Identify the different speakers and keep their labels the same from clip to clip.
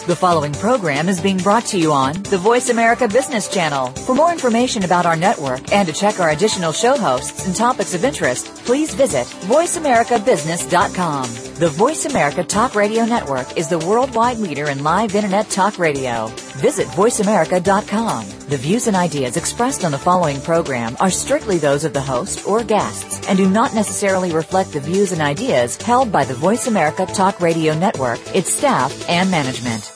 Speaker 1: The following program is being brought to you on the Voice America Business Channel. For more information about our network and to check our additional show hosts and topics of interest, please visit voiceamericabusiness.com. The Voice America Talk Radio Network is the worldwide leader in live Internet talk radio. Visit voiceamerica.com. The views and ideas expressed on the following program are strictly those of the host or guests and do not necessarily reflect the views and ideas held by the Voice America Talk Radio Network, its staff, and management.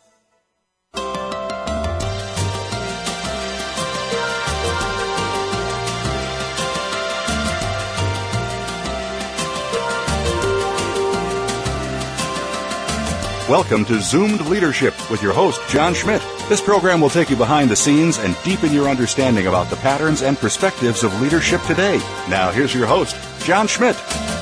Speaker 2: Welcome to Zoomed Leadership with your host, John Schmidt. This program will take you behind the scenes and deepen your understanding about the patterns and perspectives of leadership today. Now, here's your host, John Schmidt.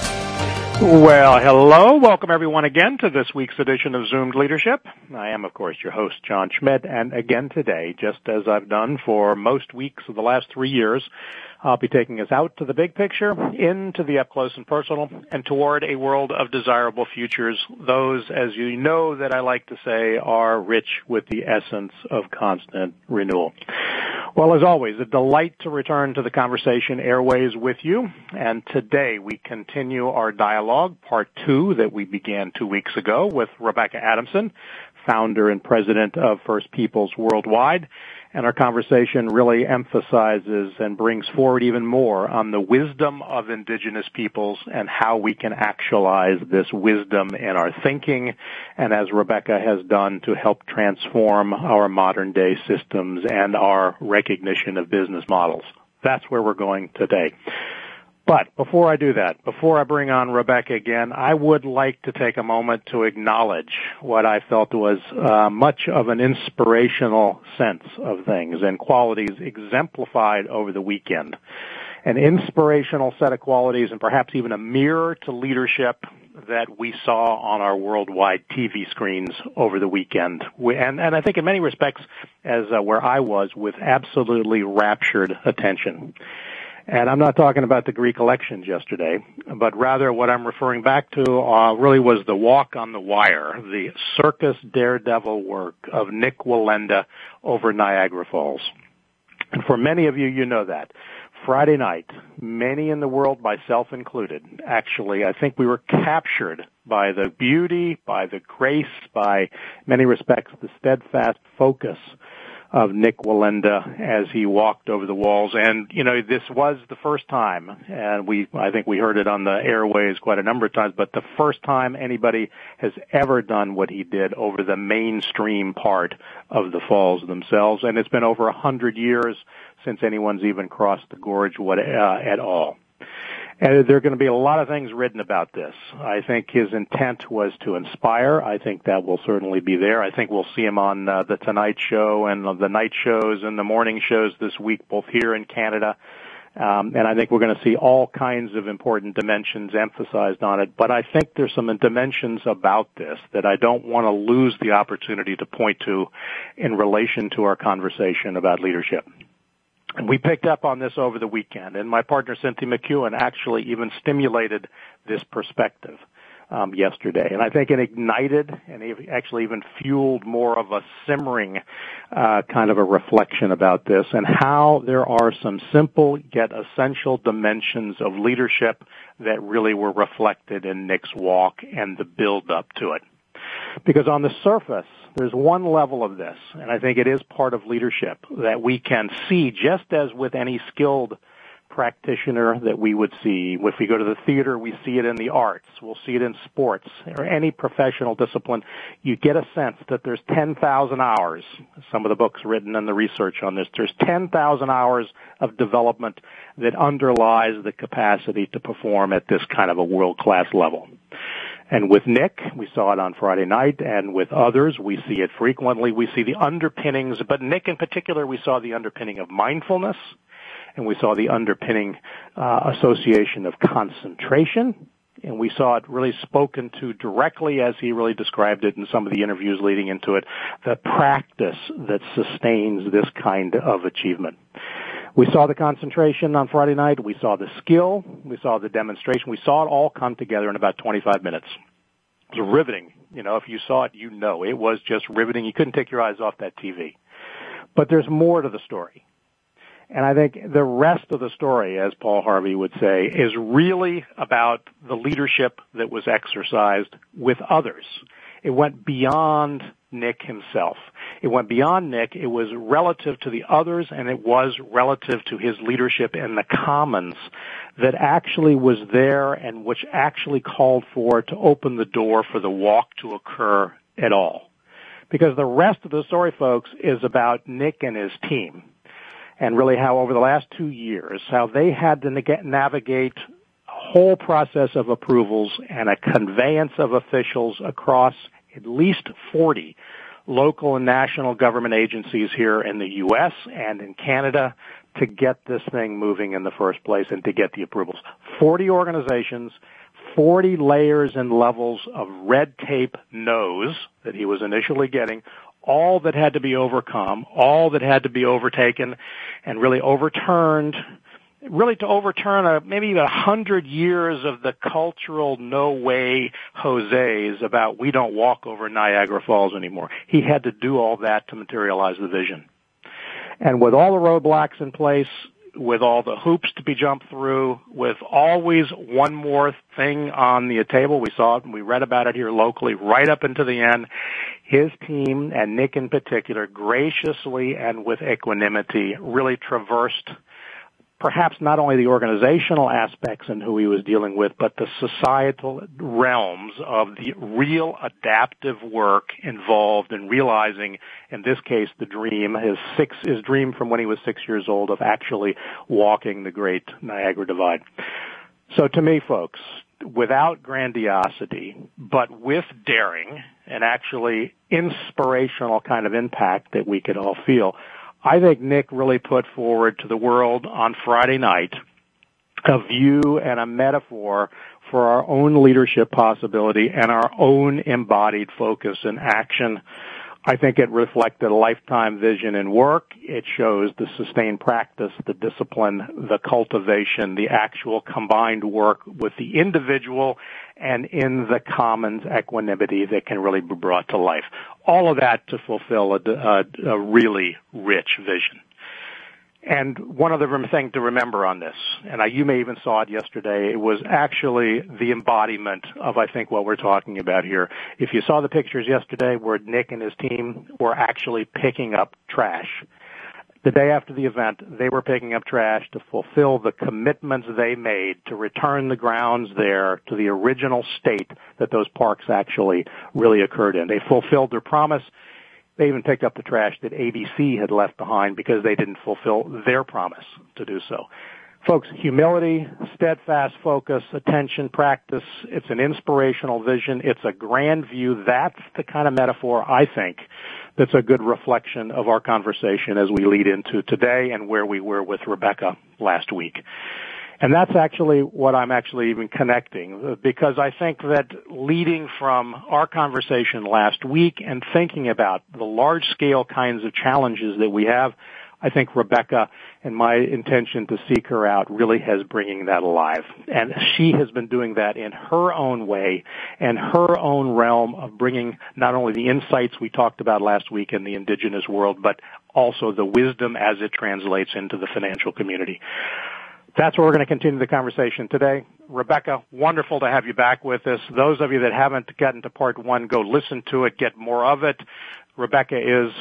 Speaker 3: Well, hello. Welcome, everyone, again to this week's edition of Zoomed Leadership. I am, of course, your host, John Schmidt, and again today, just as I've done for most weeks of the last 3 years, I'll be taking us out to the big picture, into the up close and personal, and toward a world of desirable futures. Those, as you know, that I like to say are rich with the essence of constant renewal. Well, as always, a delight to return to the conversation airways with you. And today we continue our dialogue, part 2, that we began 2 weeks ago with Rebecca Adamson, founder and president of First Peoples Worldwide. And our conversation really emphasizes and brings forward even more on the wisdom of indigenous peoples and how we can actualize this wisdom in our thinking, and as Rebecca has done, to help transform our modern day systems and our recognition of business models. That's where we're going today. But before I do that, before I bring on Rebecca again, I would like to take a moment to acknowledge what I felt was much of an inspirational sense of things and qualities exemplified over the weekend. An inspirational set of qualities and perhaps even a mirror to leadership that we saw on our worldwide TV screens over the weekend. And I think in many respects, as where I was, with absolutely raptured attention. And I'm not talking about the Greek elections yesterday, but rather what I'm referring back to really was the walk on the wire, the circus daredevil work of Nik Wallenda over Niagara Falls. And for many of you, you know that. Friday night, many in the world, myself included, actually, I think we were captured by the beauty, by the grace, by many respects, the steadfast focus of Nik Wallenda as he walked over the walls. And, you know, this was the first time, and I think we heard it on the airways quite a number of times, but the first time anybody has ever done what he did over the mainstream part of the falls themselves. And it's been over 100 years since anyone's even crossed the gorge at all. And there are going to be a lot of things written about this. I think his intent was to inspire. I think that will certainly be there. I think we'll see him on the Tonight Show and the night shows and the morning shows this week, both here in Canada. And I think we're going to see all kinds of important dimensions emphasized on it. But I think there's some dimensions about this that I don't want to lose the opportunity to point to in relation to our conversation about leadership. And we picked up on this over the weekend, and my partner Cynthia McEwen actually even stimulated this perspective yesterday. And I think it ignited and actually even fueled more of a simmering kind of a reflection about this and how there are some simple yet essential dimensions of leadership that really were reflected in Nik's walk and the build-up to it. Because on the surface, there's one level of this, and I think it is part of leadership, that we can see just as with any skilled practitioner that we would see. If we go to the theater, we see it in the arts. We'll see it in sports or any professional discipline. You get a sense that there's 10,000 hours, some of the books written and the research on this, there's 10,000 hours of development that underlies the capacity to perform at this kind of a world-class level. And with Nik, we saw it on Friday night, and with others, we see it frequently. We see the underpinnings, but Nik in particular, we saw the underpinning of mindfulness, and we saw the underpinning association of concentration, and we saw it really spoken to directly as he really described it in some of the interviews leading into it, the practice that sustains this kind of achievement. We saw the concentration on Friday night. We saw the skill. We saw the demonstration. We saw it all come together in about 25 minutes. It was riveting. You know, if you saw it, you know. It was just riveting. You couldn't take your eyes off that TV. But there's more to the story. And I think the rest of the story, as Paul Harvey would say, is really about the leadership that was exercised with others. It went beyond Nick himself. It went beyond Nick. It was relative to the others, and it was relative to his leadership in the Commons that actually was there and which actually called for to open the door for the walk to occur at all. Because the rest of the story, folks, is about Nick and his team, and really how over the last 2 years, how they had to navigate a whole process of approvals and a conveyance of officials across at least 40 local and national government agencies here in the U.S. and in Canada to get this thing moving in the first place and to get the approvals. 40 organizations, 40 layers and levels of red tape no's that he was initially getting, all that had to be overcome, all that had to be overtaken and really overturned, really to overturn maybe 100 years of the cultural no way Jose's about we don't walk over Niagara Falls anymore. He had to do all that to materialize the vision. And with all the roadblocks in place, with all the hoops to be jumped through, with always one more thing on the table, we saw it and we read about it here locally right up into the end, his team, and Nick in particular, graciously and with equanimity really traversed perhaps not only the organizational aspects and who he was dealing with, but the societal realms of the real adaptive work involved in realizing, in this case, the dream, his dream from when he was 6 years old of actually walking the Great Niagara Divide. So to me, folks, without grandiosity, but with daring and actually inspirational kind of impact that we could all feel, I think Nick really put forward to the world on Friday night a view and a metaphor for our own leadership possibility and our own embodied focus and action. I think it reflected a lifetime vision in work. It shows the sustained practice, the discipline, the cultivation, the actual combined work with the individual and in the commons equanimity that can really be brought to life. All of that to fulfill a really rich vision. And one other thing to remember on this, and you may even saw it yesterday, it was actually the embodiment of, I think, what we're talking about here. If you saw the pictures yesterday where Nick and his team were actually picking up trash, the day after the event, they were picking up trash to fulfill the commitments they made to return the grounds there to the original state that those parks actually really occurred in. They fulfilled their promise. They even picked up the trash that ABC had left behind because they didn't fulfill their promise to do so. Folks, humility, steadfast focus, attention, practice, it's an inspirational vision. It's a grand view. That's the kind of metaphor, I think, that's a good reflection of our conversation as we lead into today and where we were with Rebecca last week. And that's actually what I'm actually even connecting, because I think that leading from our conversation last week and thinking about the large-scale kinds of challenges that we have, I think Rebecca and my intention to seek her out really has bringing that alive. And she has been doing that in her own way and her own realm of bringing not only the insights we talked about last week in the indigenous world, but also the wisdom as it translates into the financial community. That's where we're going to continue the conversation today. Rebecca, wonderful to have you back with us. Those of you that haven't gotten to part one, go listen to it, get more of it. Rebecca is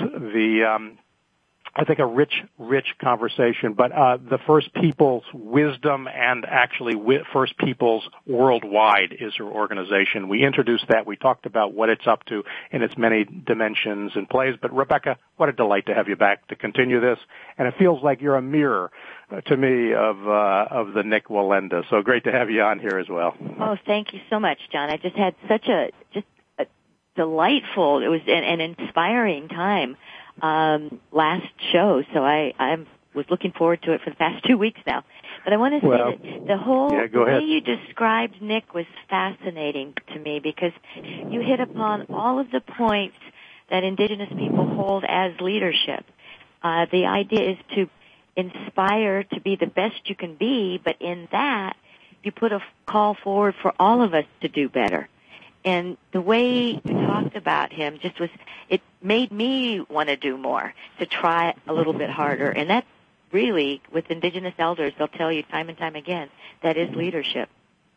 Speaker 3: I think a rich conversation, but the First Peoples Wisdom and actually First Peoples Worldwide is her organization. We introduced that. We talked about what it's up to in its many dimensions and plays. But Rebecca, what a delight to have you back to continue this. And it feels like you're a mirror to me of the Nick Wallenda. So great to have you on here as well.
Speaker 4: Oh, thank you so much, John. I just had such a delightful, it was an inspiring time last show, so I was looking forward to it for the past 2 weeks now. But I want to say that the whole way you described Nick was fascinating to me, because you hit upon all of the points that Indigenous people hold as leadership. The idea is to inspire to be the best you can be, but in that, you put a call forward for all of us to do better. And the way you talked about him just was, it made me want to do more, to try a little bit harder. And that really, with Indigenous elders, they'll tell you time and time again, that is leadership.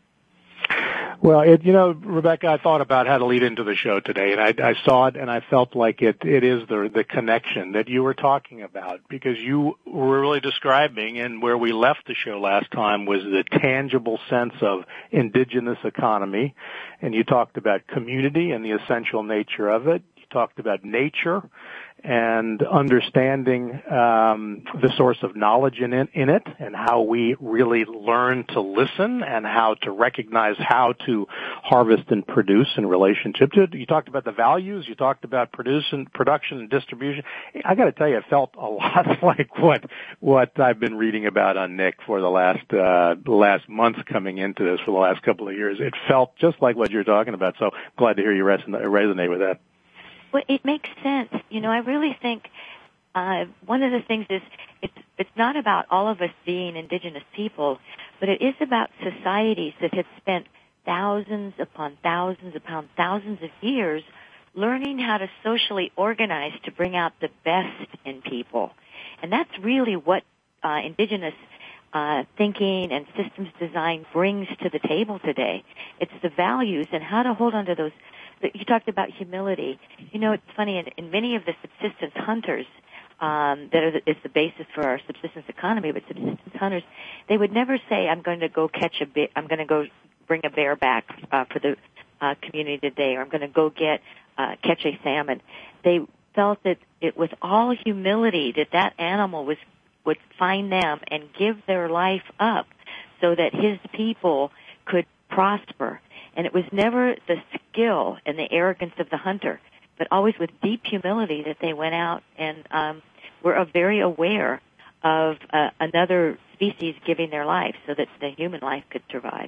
Speaker 3: Well, Rebecca, I thought about how to lead into the show today, and I saw it, and I felt like it is the connection that you were talking about, because you were really describing, and where we left the show last time was the tangible sense of indigenous economy, and you talked about community and the essential nature of it. You talked about nature and understanding the source of knowledge in it, and how we really learn to listen and how to recognize how to harvest and produce in relationship to it. You talked about the values. You talked about production and distribution. I got to tell you, it felt a lot like what I've been reading about on Nick for the last months coming into this, for the last couple of years. It felt just like what you're talking about. So glad to hear you resonate with that.
Speaker 4: Well, it makes sense. I really think one of the things is it's not about all of us being indigenous people, but it is about societies that have spent thousands upon thousands upon thousands of years learning how to socially organize to bring out the best in people. And that's really what indigenous thinking and systems design brings to the table today. It's the values and how to hold on to those. You talked about humility. It's funny, in many of the subsistence hunters, is the basis for our subsistence economy, but subsistence hunters, they would never say, I'm going to go bring a bear back for the community today, or I'm going to go catch a salmon. They felt that it was all humility that animal would find them and give their life up so that his people could prosper. And it was never the skill and the arrogance of the hunter, but always with deep humility that they went out and were very aware of another species giving their life so that the human life could survive.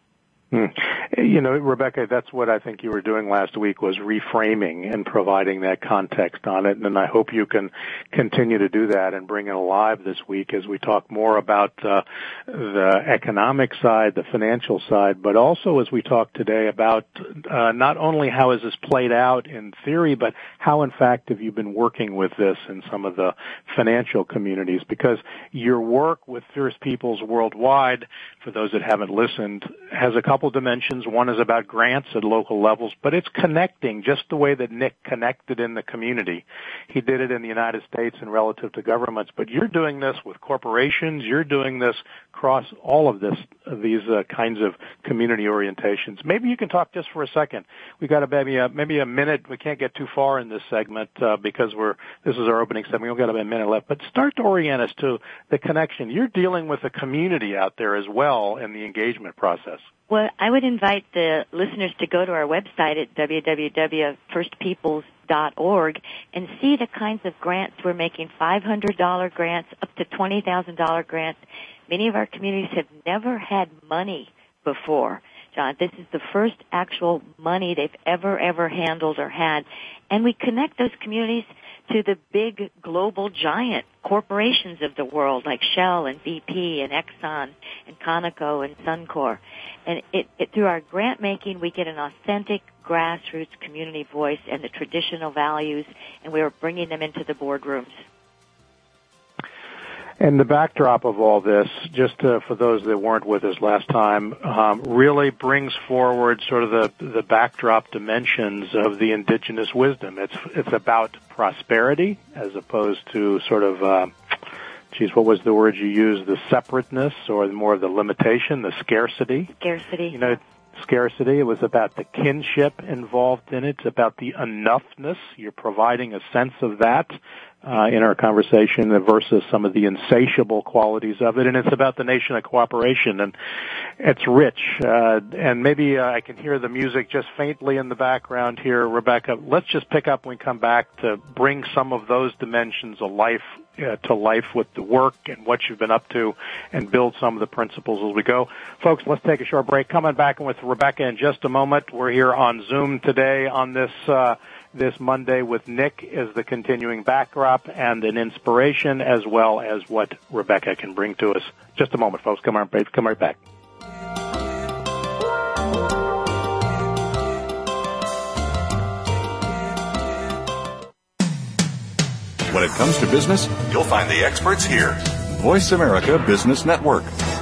Speaker 3: Rebecca, that's what I think you were doing last week, was reframing and providing that context on it. And I hope you can continue to do that and bring it alive this week as we talk more about the economic side, the financial side, but also as we talk today about not only how has this played out in theory, but how, in fact, have you been working with this in some of the financial communities? Because your work with First Peoples Worldwide, for those that haven't listened, has a couple dimensions. One is about grants at local levels, but it's connecting just the way that Nick connected in the community. He did it in the United States and relative to governments, but you're doing this with corporations. You're doing this across all of these kinds of community orientations. Maybe you can talk just for a second. We've got maybe a minute. We can't get too far in this segment because this is our opening segment. We've got about a minute left, but start to orient us to the connection. You're dealing with a community out there as well in the engagement process.
Speaker 4: Well, I would invite the listeners to go to our website at www.firstpeoples.org and see the kinds of grants we're making, $500 grants up to $20,000 grants. Many of our communities have never had money before, John. This is the first actual money they've ever handled or had. And we connect those communities to the big global giant corporations of the world like Shell and BP and Exxon and Conoco and Suncor. And through our grant making, we get an authentic grassroots community voice and the traditional values, and we are bringing them into the boardrooms.
Speaker 3: And the backdrop of all this, just for those that weren't with us last time, really brings forward sort of the backdrop dimensions of the indigenous wisdom. It's about prosperity as opposed to sort of, what was the word you used? The separateness, or more of the limitation, the scarcity.
Speaker 4: Scarcity.
Speaker 3: Scarcity. It was about the kinship involved in it. It's about the enoughness. You're providing a sense of that in our conversation versus some of the insatiable qualities of it. And it's about the nation of cooperation, and it's rich. And maybe I can hear the music just faintly in the background here, Rebecca. Let's just pick up when we come back to bring some of those dimensions of life to life with the work and what you've been up to, and build some of the principles as we go. Folks, let's take a short break. Coming back with Rebecca in just a moment. We're here on Zoom today on this Monday with Nick as the continuing backdrop and an inspiration, as well as what Rebecca can bring to us. Just a moment, folks. Come right back.
Speaker 2: When it comes to business, you'll find the experts here. Voice America Business Network.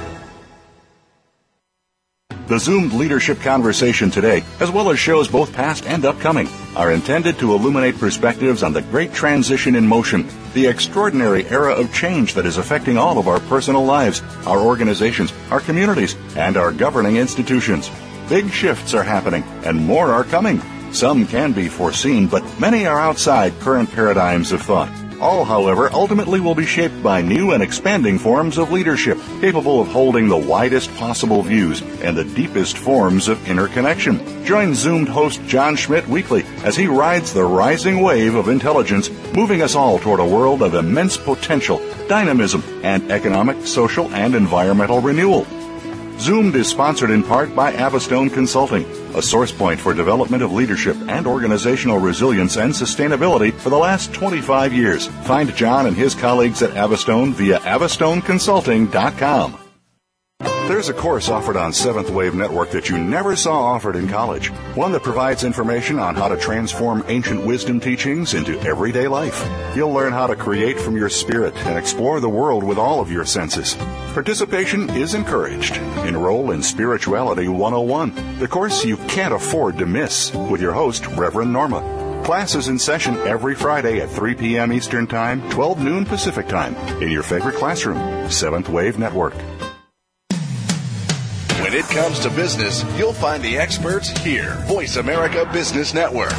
Speaker 2: The Zoomed Leadership Conversation today, as well as shows both past and upcoming, are intended to illuminate perspectives on the great transition in motion, the extraordinary era of change that is affecting all of our personal lives, our organizations, our communities, and our governing institutions. Big shifts are happening, and more are coming. Some can be foreseen, but many are outside current paradigms of thought. All, however, ultimately will be shaped by new and expanding forms of leadership, capable of holding the widest possible views and the deepest forms of interconnection. Join Zoomed host John Schmidt weekly as he rides the rising wave of intelligence, moving us all toward a world of immense potential, dynamism, and economic, social, and environmental renewal. Zoomed is sponsored in part by Avistone Consulting, a source point for development of leadership and organizational resilience and sustainability for the last 25 years. Find John and his colleagues at Avistone via avistoneconsulting.com. There's a course offered on Seventh Wave Network that you never saw offered in college. One that provides information on how to transform ancient wisdom teachings into everyday life. You'll learn how to create from your spirit and explore the world with all of your senses. Participation is encouraged. Enroll in Spirituality 101, the course you can't afford to miss, with your host, Reverend Norma. Class is in session every Friday at 3 p.m. Eastern Time, 12 noon Pacific Time, in your favorite classroom, Seventh Wave Network.
Speaker 5: When it comes to business, you'll find the experts here. Voice America Business Network.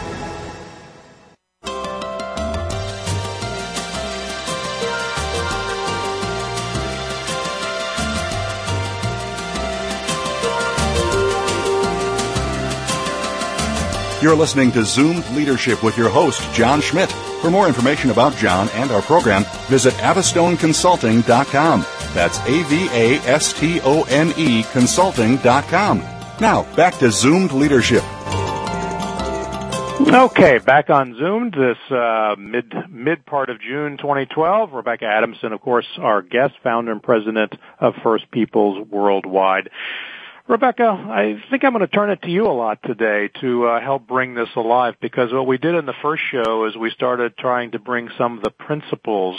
Speaker 2: You're listening to Zoomed Leadership with your host, John Schmidt. For more information about John and our program, visit avistoneconsulting.com. That's AVASTONE consulting.com. Now, back to Zoomed Leadership.
Speaker 3: Okay, back on Zoomed this mid part of June 2012. Rebecca Adamson, of course, our guest, founder and president of First Peoples Worldwide. Rebecca, I think I'm going to turn it to you a lot today to help bring this alive, because what we did in the first show is we started trying to bring some of the principles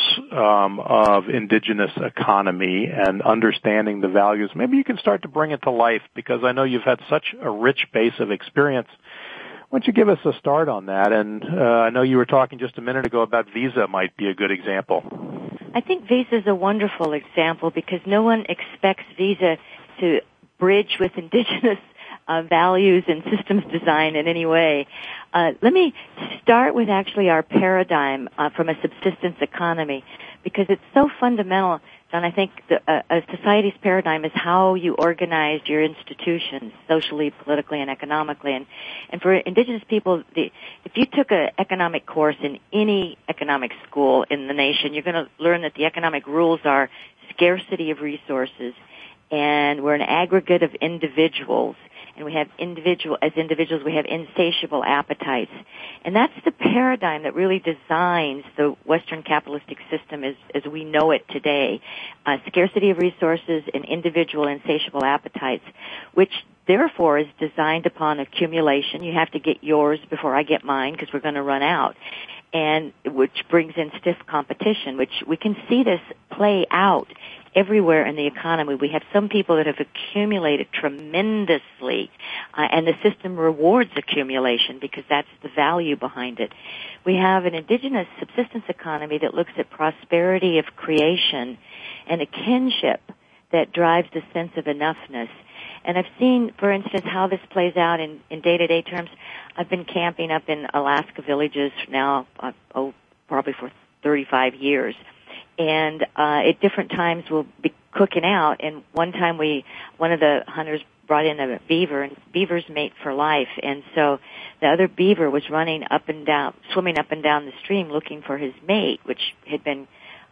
Speaker 3: of indigenous economy and understanding the values. Maybe you can start to bring it to life, because I know you've had such a rich base of experience. Why don't you give us a start on that? And I know you were talking just a minute ago about Visa might be a good example.
Speaker 4: I think Visa is a wonderful example because no one expects Visa to bridge with indigenous values and systems design in any way. Let me start with actually our paradigm from a subsistence economy, because it's so fundamental. John, I think a society's paradigm is how you organize your institutions socially, politically, and economically. And for indigenous people, if you took an economic course in any economic school in the nation, you're going to learn that the economic rules are scarcity of resources, and we're an aggregate of individuals, and we have as individuals we have insatiable appetites. And that's the paradigm that really designs the Western capitalistic system as we know it today. Scarcity of resources and individual insatiable appetites, which therefore is designed upon accumulation. You have to get yours before I get mine because we're going to run out. And which brings in stiff competition, which we can see this play out everywhere in the economy. We have some people that have accumulated tremendously, and the system rewards accumulation because that's the value behind it. We have an indigenous subsistence economy that looks at prosperity of creation and a kinship that drives the sense of enoughness. And I've seen, for instance, how this plays out in day-to-day terms. I've been camping up in Alaska villages now, probably for 35 years. And at different times we'll be cooking out, and one time one of the hunters brought in a beaver, and beavers mate for life, and so the other beaver was swimming up and down the stream looking for his mate, which had been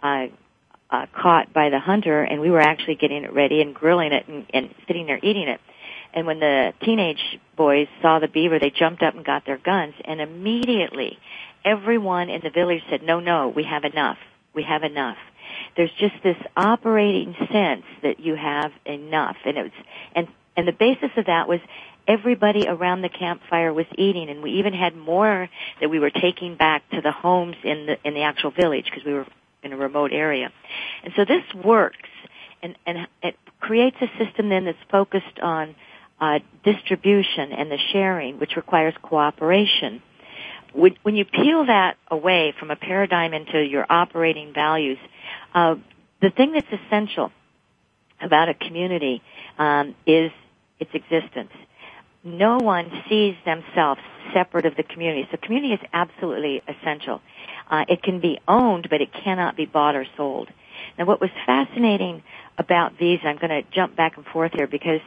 Speaker 4: caught by the hunter, and we were actually getting it ready and grilling it and sitting there eating it. And when the teenage boys saw the beaver, they jumped up and got their guns, and immediately everyone in the village said, no, we have enough. We have enough. There's just this operating sense that you have enough, and the basis of that was everybody around the campfire was eating, and we even had more that we were taking back to the homes in the actual village because we were in a remote area. And so this works, and it creates a system then that's focused on distribution and the sharing, which requires cooperation. When you peel that away from a paradigm into your operating values, the thing that's essential about a community is its existence. No one sees themselves separate of the community. So community is absolutely essential. It can be owned, but it cannot be bought or sold. Now, what was fascinating about Visa, I'm going to jump back and forth here because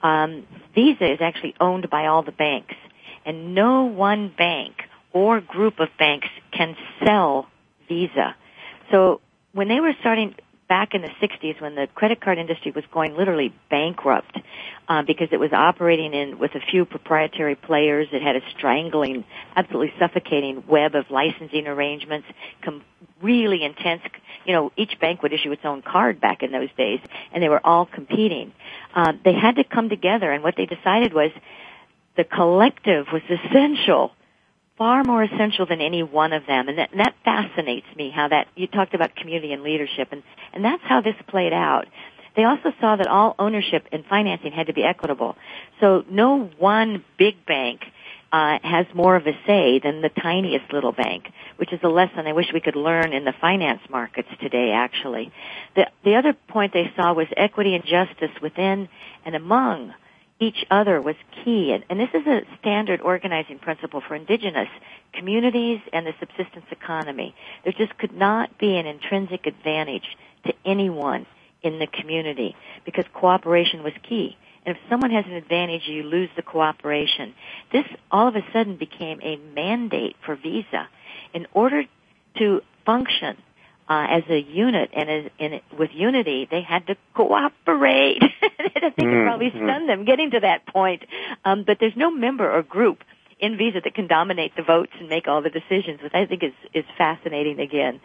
Speaker 4: Visa is actually owned by all the banks, and no one bank or group of banks can sell Visa. So when they were starting back in the 60s, when the credit card industry was going literally bankrupt because it was operating with a few proprietary players, it had a strangling, absolutely suffocating web of licensing arrangements, really intense. Each bank would issue its own card back in those days, and they were all competing. They had to come together, and what they decided was the collective was essential, far more essential than any one of them. And that fascinates me, how that, you talked about community and leadership, and that's how this played out. They also saw that all ownership and financing had to be equitable. So no one big bank has more of a say than the tiniest little bank, which is a lesson I wish we could learn in the finance markets today, actually. The other point they saw was equity and justice within and among each other was key. And this is a standard organizing principle for indigenous communities and the subsistence economy. There just could not be an intrinsic advantage to anyone in the community because cooperation was key. And if someone has an advantage, you lose the cooperation. This all of a sudden became a mandate for Visa. In order to function as a unit and with unity, they had to cooperate. I think it probably stunned them getting to that point. But there's no member or group in Visa that can dominate the votes and make all the decisions, which I think is fascinating again.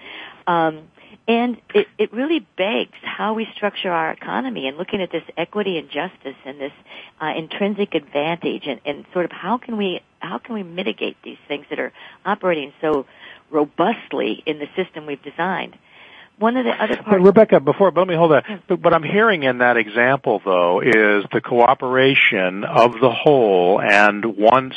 Speaker 4: And it really begs how we structure our economy and looking at this equity and justice and this intrinsic advantage and sort of how can we mitigate these things that are operating so robustly in the system we've designed. One of the other parts...
Speaker 3: But Rebecca, let me hold that. But what I'm hearing in that example, though, is the cooperation of the whole, and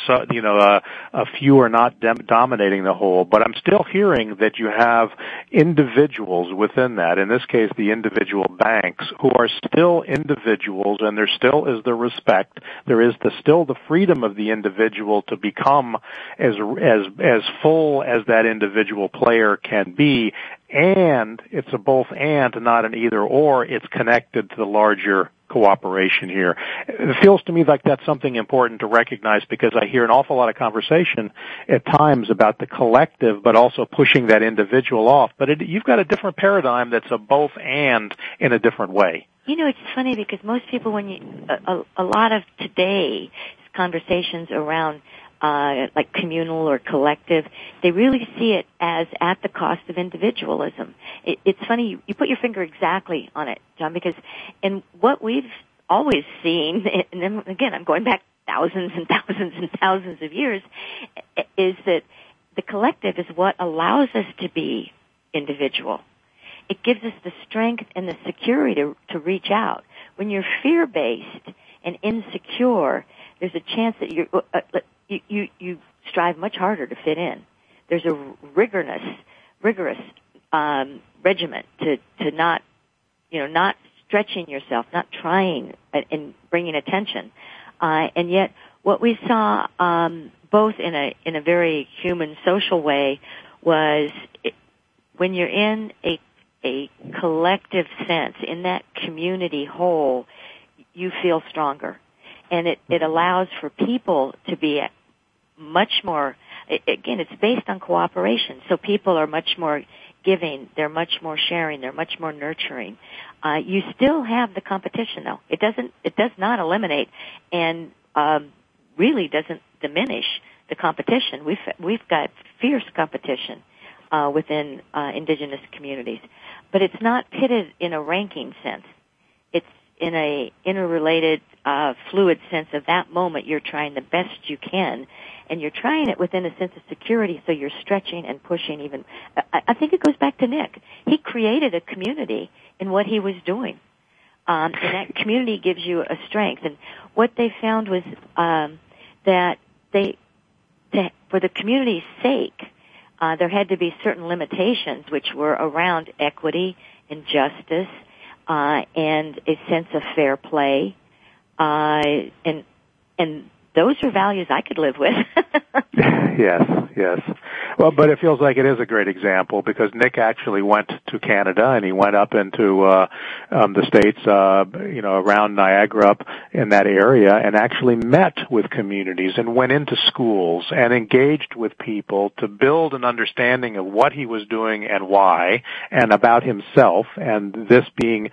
Speaker 3: a few are not dominating the whole. But I'm still hearing that you have individuals within that. In this case, the individual banks who are still individuals, and there still is the respect. There is still the freedom of the individual to become as full as that individual player can be. And it's a both and, not an either or. It's connected to the larger cooperation here. It feels to me like that's something important to recognize because I hear an awful lot of conversation at times about the collective, but also pushing that individual off. But you've got a different paradigm that's a both and in a different way.
Speaker 4: It's funny because most people, a lot of today's conversations around like communal or collective, they really see it as at the cost of individualism. It's funny, you put your finger exactly on it, John, because in what we've always seen, and then again, I'm going back thousands and thousands and thousands of years, is that the collective is what allows us to be individual. It gives us the strength and the security to reach out. When you're fear-based and insecure, there's a chance that you strive much harder to fit in. There's a rigorous regiment to not stretching yourself, not trying and bringing attention. And yet, what we saw both in a very human social way was when you're in a collective sense, in that community whole, you feel stronger. And it allows for people to be much more, again, it's based on cooperation. So people are much more giving, they're much more sharing, they're much more nurturing. You still have the competition though. It does not eliminate and really doesn't diminish the competition. We've got fierce competition within indigenous communities. But it's not pitted in a ranking sense. in a interrelated, fluid sense of that moment. You're trying the best you can, and you're trying it within a sense of security, so you're stretching and pushing even. I think it goes back to Nick. He created a community in what he was doing. And that community gives you a strength. And what they found was that for the community's sake, there had to be certain limitations, which were around equity and justice and a sense of fair play. And those are values I could live with.
Speaker 3: Yes. Well, but it feels like it is a great example because Nick actually went to Canada and he went up into the States, around Niagara up in that area and actually met with communities and went into schools and engaged with people to build an understanding of what he was doing and why and about himself, and this being,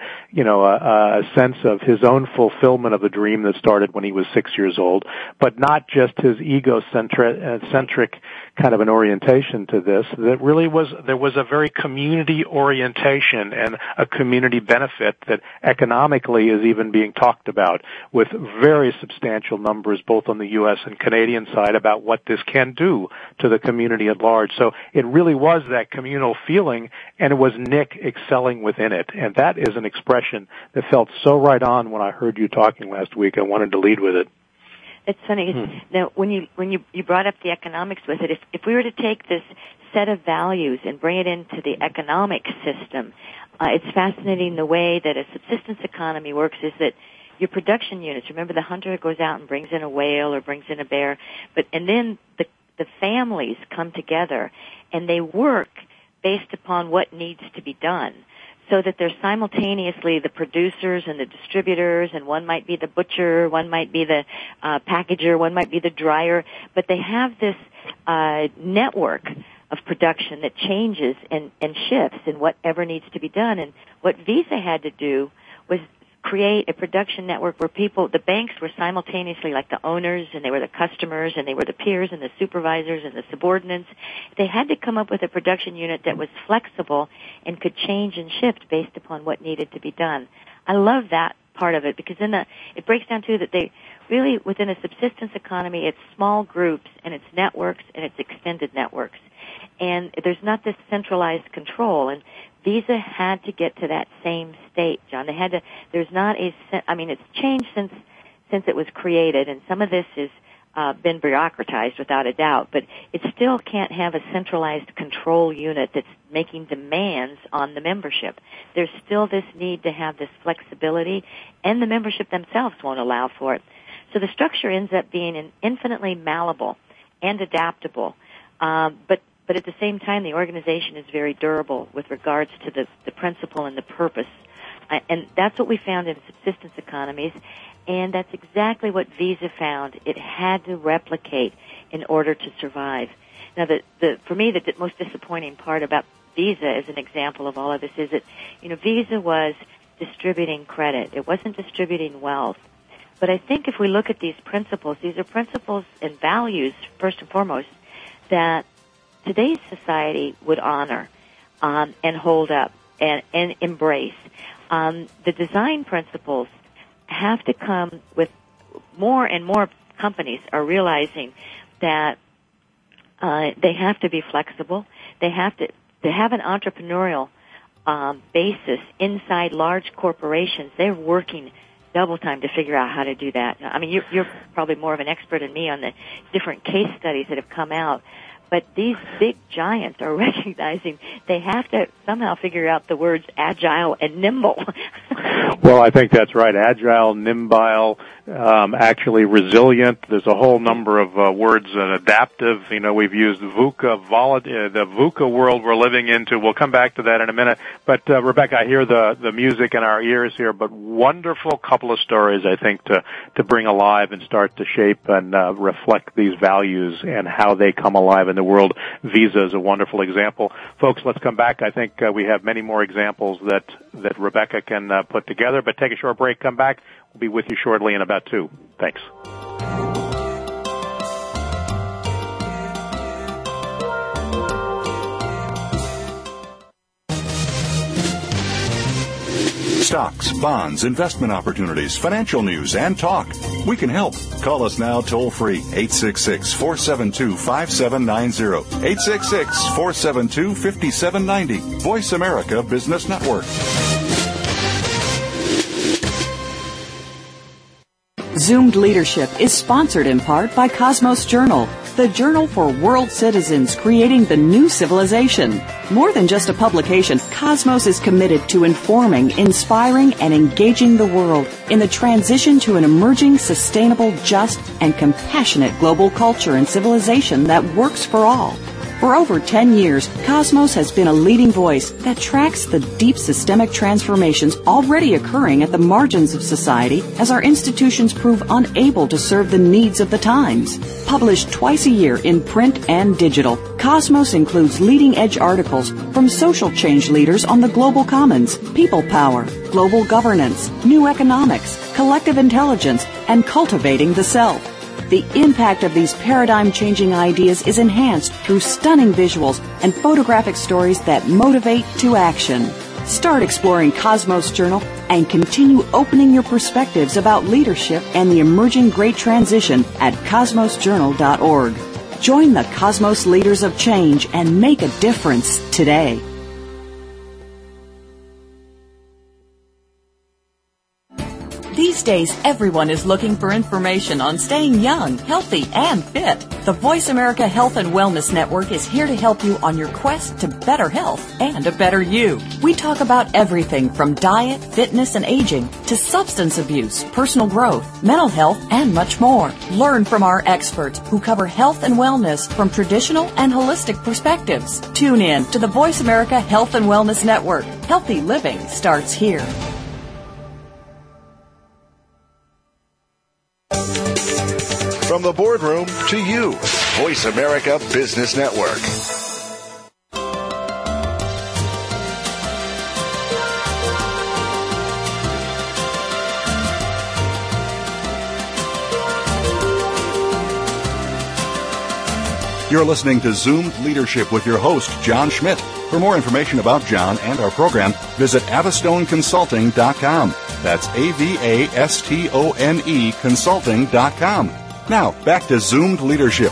Speaker 3: a sense of his own fulfillment of the dream that started when he was 6 years old, but not just his egocentric kind of an orientation to this. That really there was a very community orientation and a community benefit that economically is even being talked about with very substantial numbers both on the U.S. and Canadian side about what this can do to the community at large. So it really was that communal feeling, and it was Nick excelling within it. And that is an expression that felt so right on when I heard you talking last week. I wanted to lead with it.
Speaker 4: It's funny. Now, when you brought up the economics with it, if we were to take this set of values and bring it into the economic system, it's fascinating the way that a subsistence economy works is that your production units, remember the hunter goes out and brings in a whale or brings in a bear, and then the families come together and they work based upon what needs to be done. So that they're simultaneously the producers and the distributors, and one might be the butcher, one might be the packager, one might be the dryer, but they have this network of production that changes and shifts in whatever needs to be done. And what Visa had to do was create a production network where the banks were simultaneously like the owners, and they were the customers, and they were the peers and the supervisors and the subordinates. They had to come up with a production unit that was flexible and could change and shift based upon what needed to be done. I love that part of it because it breaks down too that they really, within a subsistence economy, it's small groups and it's networks and it's extended networks. And there's not this centralized control. And Visa had to get to that same state, John. It's changed since it was created, and some of this has been bureaucratized without a doubt, but it still can't have a centralized control unit that's making demands on the membership. There's still this need to have this flexibility, and the membership themselves won't allow for it. So the structure ends up being infinitely malleable and adaptable, but at the same time, the organization is very durable with regards to the principle and the purpose. And that's what we found in subsistence economies, and that's exactly what Visa found. It had to replicate in order to survive. Now, for me, the most disappointing part about Visa as an example of all of this is that, Visa was distributing credit. It wasn't distributing wealth. But I think if we look at these are principles and values, first and foremost, that today's society would honor and hold up and embrace. The design principles have to come with more and more companies are realizing that they have to be flexible. They have an entrepreneurial basis inside large corporations. They're working double time to figure out how to do that. I mean, you're probably more of an expert than me on the different case studies that have come out. But these big giants are recognizing they have to somehow figure out the words agile and nimble.
Speaker 3: Well, I think that's right. Agile, nimble, actually resilient. There's a whole number of words, adaptive. We've used VUCA, the VUCA world we're living into. We'll come back to that in a minute. But, Rebecca, I hear the music in our ears here, but wonderful couple of stories, I think, to bring alive and start to shape and reflect these values and how they come alive in the world. Visa is a wonderful example. Folks, let's come back. I think we have many more examples that Rebecca can put together, but take a short break, come back. We'll be with you shortly in about 2. Thanks.
Speaker 2: stocks, bonds, investment opportunities, financial news, and talk. We can help. Call us now toll-free, 866-472-5790, 866-472-5790. Voice America Business Network.
Speaker 6: Zoomed Leadership is sponsored in part by Cosmos Journal, the journal for world citizens creating the new civilization. More than just a publication, Cosmos is committed to informing, inspiring, and engaging the world in the transition to an emerging, sustainable, just, and compassionate global culture and civilization that works for all. For over 10 years, Cosmos has been a leading voice that tracks the deep systemic transformations already occurring at the margins of society as our institutions prove unable to serve the needs of the times. Published twice a year in print and digital, Cosmos includes leading-edge articles from social change leaders on the global commons, people power, global governance, new economics, collective intelligence, and cultivating the self. The impact of these paradigm-changing ideas is enhanced through stunning visuals and photographic stories that motivate to action. Start exploring Cosmos Journal and continue opening your perspectives about leadership and the emerging great transition at cosmosjournal.org. Join the Cosmos Leaders of Change and make a difference today. These days, everyone is looking for information on staying young, healthy, and fit. The Voice America Health and Wellness Network is here to help you on your quest to better health and a better you. We talk about everything from diet, fitness, and aging to substance abuse, personal growth, mental health, and much more. Learn from our experts who cover health and wellness from traditional and holistic perspectives. Tune in to the Voice America Health and Wellness Network. Healthy living starts here.
Speaker 5: From the boardroom to you, Voice America Business Network.
Speaker 2: You're listening to Zoomed Leadership with your host, John Schmidt. For more information about John and our program, visit AvastoneConsulting.com. That's AVASTONE Consulting.com. Now, back to Zoomed Leadership.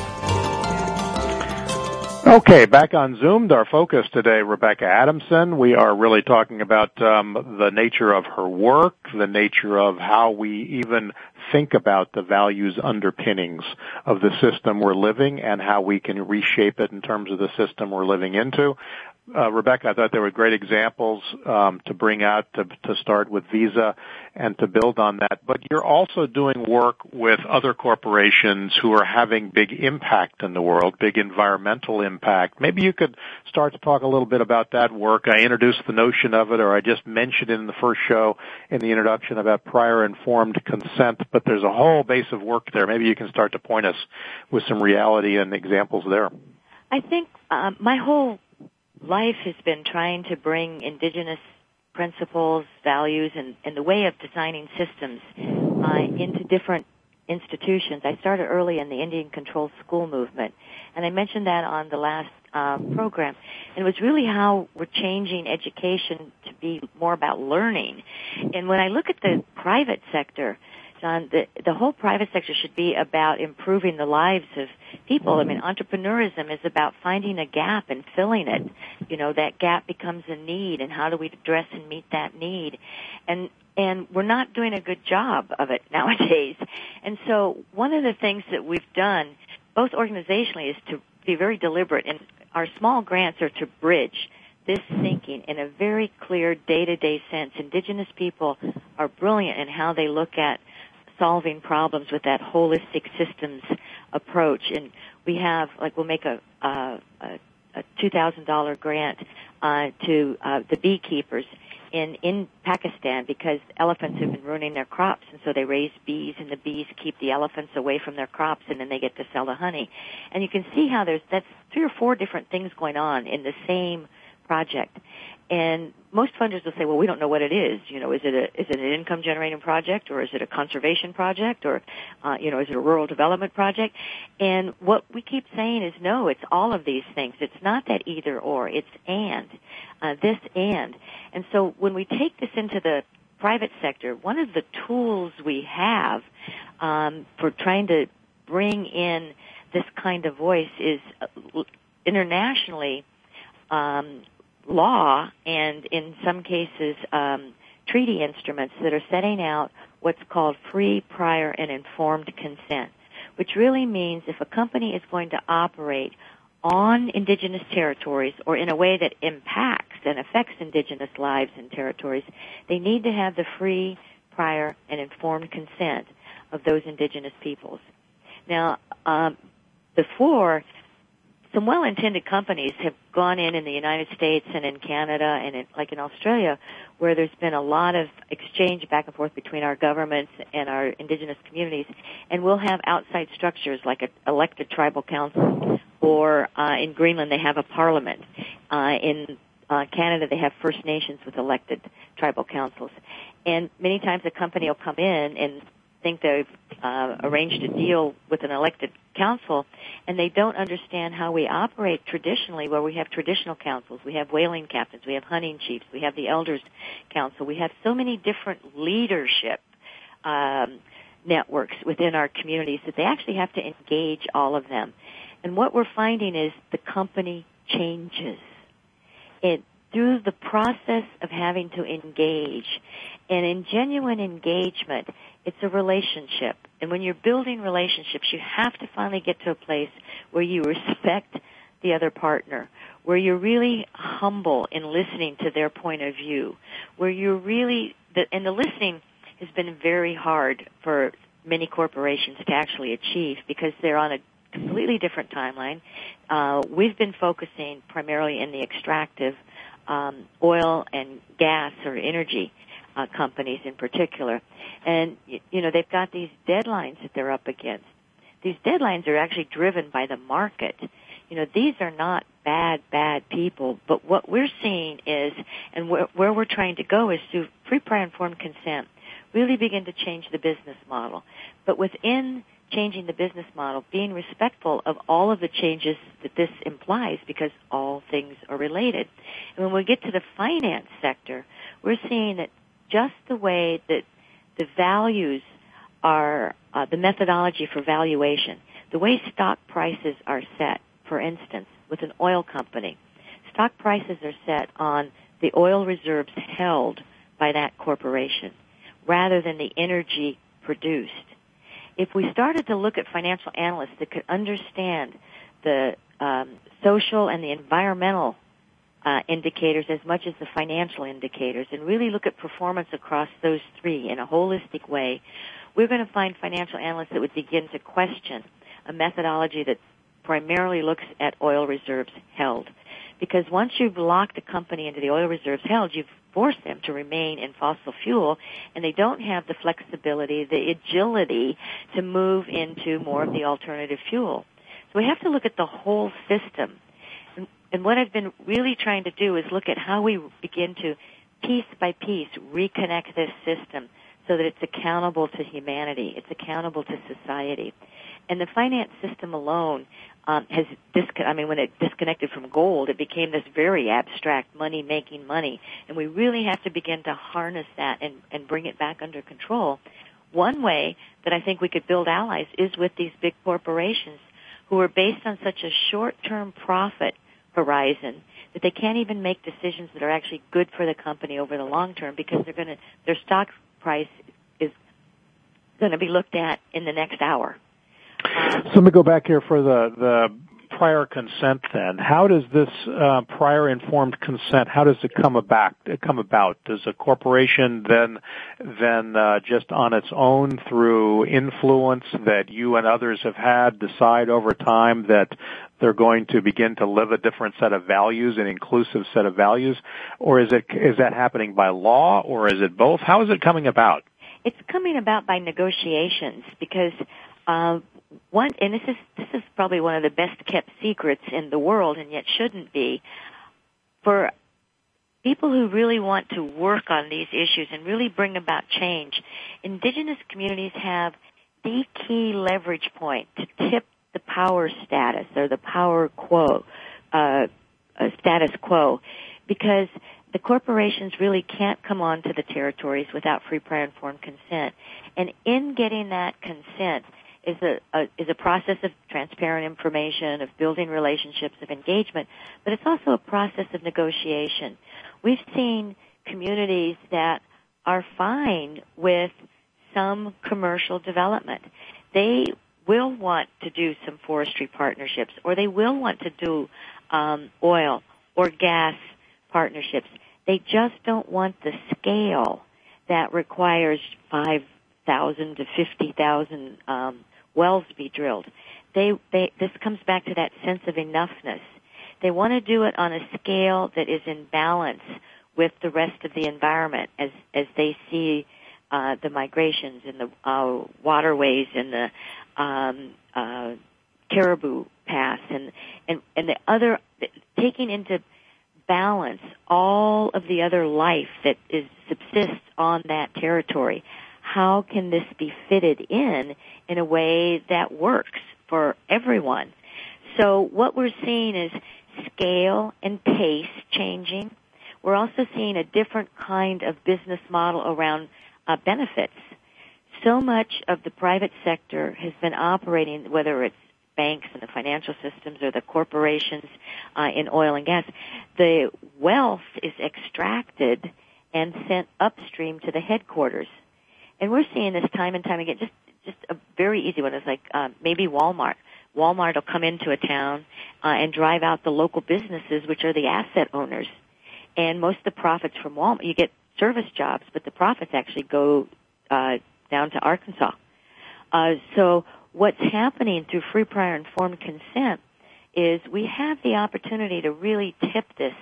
Speaker 3: Okay, back on Zoomed. Our focus today, Rebecca Adamson. We are really talking about the nature of her work, the nature of how we even think about the values underpinnings of the system we're living and how we can reshape it in terms of the system we're living into. Rebecca, I thought there were great examples to bring out to start with Visa and to build on that. But you're also doing work with other corporations who are having big impact in the world, big environmental impact. Maybe you could start to talk a little bit about that work. I introduced the notion of it, or I just mentioned it in the first show in the introduction about prior informed consent, but there's a whole base of work there. Maybe you can start to point us with some reality and examples there.
Speaker 4: I think my whole life has been trying to bring indigenous principles, values, and the way of designing systems into different institutions. I started early in the Indian Control School movement, and I mentioned that on the last program. And it was really how we're changing education to be more about learning. And when I look at the private sector, John, the whole private sector should be about improving the lives of people. I mean, entrepreneurism is about finding a gap and filling it. You know, that gap becomes a need, and how do we address and meet that need? And we're not doing a good job of it nowadays. And so one of the things that we've done, both organizationally, is to be very deliberate, and our small grants are to bridge this thinking in a very clear day-to-day sense. Indigenous people are brilliant in how they look at solving problems with that holistic systems approach. And we have, like, we'll make a $2,000 grant to the beekeepers in Pakistan, because elephants have been ruining their crops, and so they raise bees, and the bees keep the elephants away from their crops, and then they get to sell the honey. And you can see how that's 3 or 4 different things going on in the same project. And most funders will say, well, we don't know what it is. You know, is it an income generating project, or is it a conservation project, or, is it a rural development project? And what we keep saying is, no, it's all of these things. It's not that either or, it's and, this and. And so when we take this into the private sector, one of the tools we have for trying to bring in this kind of voice is internationally law and in some cases treaty instruments that are setting out what's called free, prior, and informed consent, which really means if a company is going to operate on indigenous territories or in a way that impacts and affects indigenous lives and territories, they need to have the free, prior, and informed consent of those indigenous peoples. Now, before, some well-intended companies have gone in the United States and in Canada and like in Australia, where there's been a lot of exchange back and forth between our governments and our indigenous communities, and we'll have outside structures like an elected tribal council, or in Greenland they have a parliament. In Canada they have First Nations with elected tribal councils. And many times a company will come in and think they've arranged a deal with an elected council, and they don't understand how we operate traditionally, where we have traditional councils, we have whaling captains, we have hunting chiefs, we have the elders council, we have so many different leadership networks within our communities that they actually have to engage all of them. And what we're finding is the company changes. Through the process of having to engage. And in genuine engagement, it's a relationship. And when you're building relationships, you have to finally get to a place where you respect the other partner, where you're really humble in listening to their point of view, where you're really, and the listening has been very hard for many corporations to actually achieve because they're on a completely different timeline. We've been focusing primarily in the extractive oil and gas or energy companies in particular. And, they've got these deadlines that they're up against. These deadlines are actually driven by the market. These are not bad people, but what we're seeing is, and where we're trying to go is through free, prior, informed consent, really begin to change the business model. But within changing the business model, being respectful of all of the changes that this implies, because all things are related. And when we get to the finance sector, we're seeing that just the way that the values are, the methodology for valuation, the way stock prices are set, for instance, with an oil company, stock prices are set on the oil reserves held by that corporation rather than the energy produced. If we started to look at financial analysts that could understand the social and the environmental indicators as much as the financial indicators and really look at performance across those three in a holistic way, we're going to find financial analysts that would begin to question a methodology that primarily looks at oil reserves held. Because once you've locked a company into the oil reserves held, you've forced them to remain in fossil fuel, and they don't have the flexibility, the agility to move into more of the alternative fuel. So we have to look at the whole system. And what I've been really trying to do is look at how we begin to, piece by piece, reconnect this system so that it's accountable to humanity, it's accountable to society. And the finance system alone has when it disconnected from gold, it became this very abstract money making money. And we really have to begin to harness that and bring it back under control. One way that I think we could build allies is with these big corporations who are based on such a short-term profit horizon that they can't even make decisions that are actually good for the company over the long term because their stock price is going to be looked at in the next hour.
Speaker 3: So let me go back here for the prior consent then. How does this prior informed consent, how does it come about? Does a corporation then just on its own through influence that you and others have had decide over time that they're going to begin to live a different set of values, an inclusive set of values? Or is that happening by law, or is it both? How is it coming about?
Speaker 4: It's coming about by negotiations because this is probably one of the best kept secrets in the world, and yet shouldn't be. For people who really want to work on these issues and really bring about change, indigenous communities have the key leverage point to tip the power status or the power status quo, because the corporations really can't come onto the territories without free, prior, informed consent. And in getting that consent is a process of transparent information, of building relationships, of engagement, but it's also a process of negotiation. We've seen communities that are fine with some commercial development. They will want to do some forestry partnerships, or they will want to do oil or gas partnerships. They just don't want the scale that requires 5,000 to 50,000 wells to be drilled. This comes back to that sense of enoughness. They want to do it on a scale that is in balance with the rest of the environment as they see the migrations and the waterways and the caribou pass and the other, taking into balance all of the other life that subsists on that territory. How can this be fitted in a way that works for everyone? So what we're seeing is scale and pace changing. We're also seeing a different kind of business model around benefits. So much of the private sector has been operating, whether it's banks and the financial systems or the corporations in oil and gas, the wealth is extracted and sent upstream to the headquarters. And we're seeing this time and time again, just a very easy one. It's like maybe Walmart. Walmart will come into a town and drive out the local businesses, which are the asset owners. And most of the profits from Walmart, you get service jobs, but the profits actually go down to Arkansas. So what's happening through free, prior, informed consent is we have the opportunity to really tip this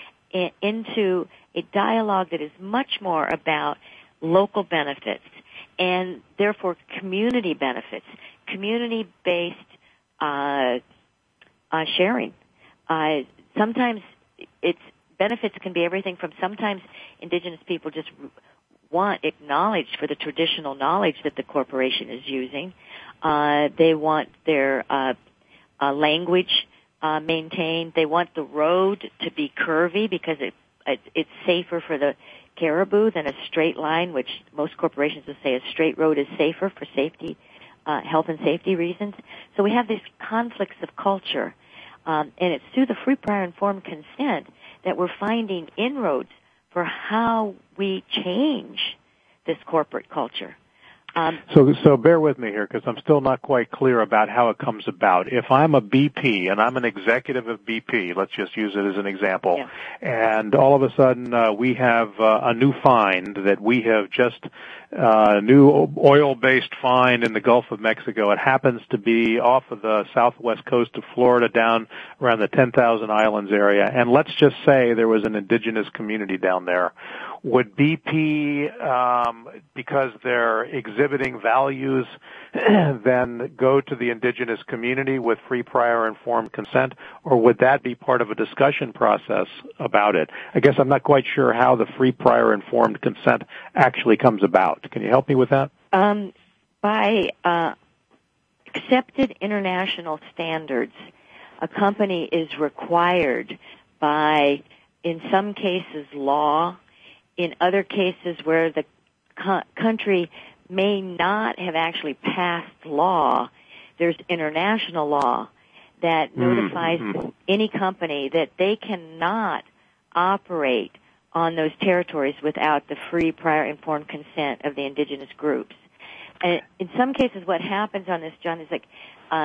Speaker 4: into a dialogue that is much more about local benefits and therefore community benefits, community-based sharing. Sometimes benefits can be everything from sometimes indigenous people just want acknowledged for the traditional knowledge that the corporation is using. They want their language maintained. They want the road to be curvy because it's safer for the caribou than a straight line, which most corporations will say a straight road is safer for safety, health and safety reasons. So we have these conflicts of culture, and it's through the free, prior, informed consent that we're finding inroads for how we change this corporate culture.
Speaker 3: So bear with me here because I'm still not quite clear about how it comes about. If I'm a BP and I'm an executive of BP, let's just use it as an example,
Speaker 4: yeah.
Speaker 3: And all of a sudden we have a new find that we have just new oil-based find in the Gulf of Mexico. It happens to be off of the southwest coast of Florida down around the 10,000 Islands area. And let's just say there was an indigenous community down there. Would BP, because they're exhibiting values, then go to the indigenous community with free, prior, informed consent, or would that be part of a discussion process about it? I guess I'm not quite sure how the free, prior, informed consent actually comes about. Can you help me with that?
Speaker 4: By accepted international standards, a company is required by, in some cases, law, in other cases where the country may not have actually passed law, there's international law that notifies any company that they cannot operate on those territories without the free, prior, informed consent of the indigenous groups. And in some cases what happens on this, John, is like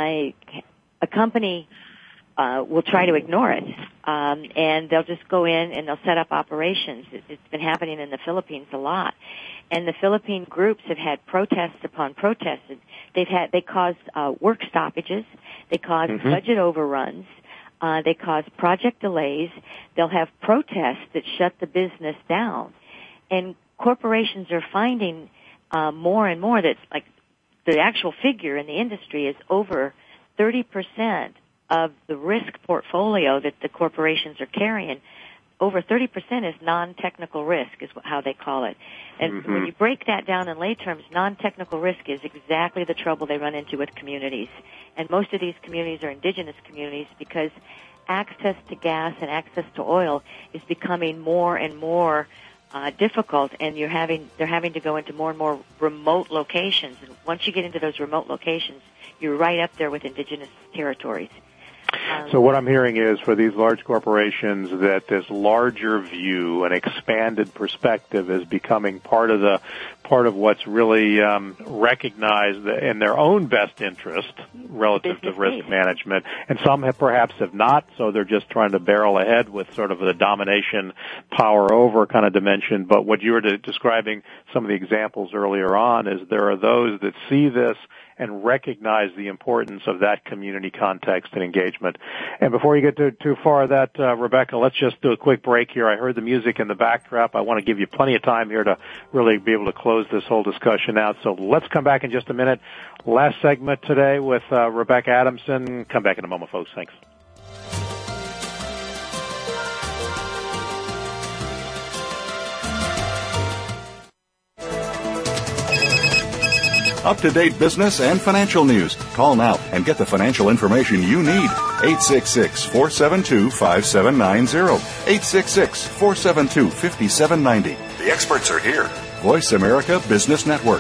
Speaker 4: a company will try to ignore it, and they'll just go in and they'll set up operations. It's been happening in the Philippines a lot, and the Philippine groups have had protests upon protests. They caused work stoppages, they caused budget overruns, they cause project delays. They'll have protests that shut the business down, and corporations are finding more and more that like the actual figure in the industry is over 30%. Of the risk portfolio that the corporations are carrying, over 30% is non-technical risk, is how they call it. And when you break that down in lay terms, non-technical risk is exactly the trouble they run into with communities. And most of these communities are indigenous communities because access to gas and access to oil is becoming more and more difficult, and they're having to go into more and more remote locations. And once you get into those remote locations, you're right up there with indigenous territories.
Speaker 3: So what I'm hearing is for these large corporations that this larger view and expanded perspective is becoming part of what's really recognized in their own best interest relative to risk management. And some perhaps have not, so they're just trying to barrel ahead with sort of the domination, power over kind of dimension. But what you were describing, some of the examples earlier on, is there are those that see this and recognize the importance of that community context and engagement. And before you get too far that, Rebecca, let's just do a quick break here. I heard the music in the backdrop. I want to give you plenty of time here to really be able to close this whole discussion out. So let's come back in just a minute. Last segment today with Rebecca Adamson. Come back in a moment, folks. Thanks.
Speaker 2: Up-to-date business and financial news. Call now and get the financial information you need. 866-472-5790. 866-472-5790. The experts are here. Voice America Business Network.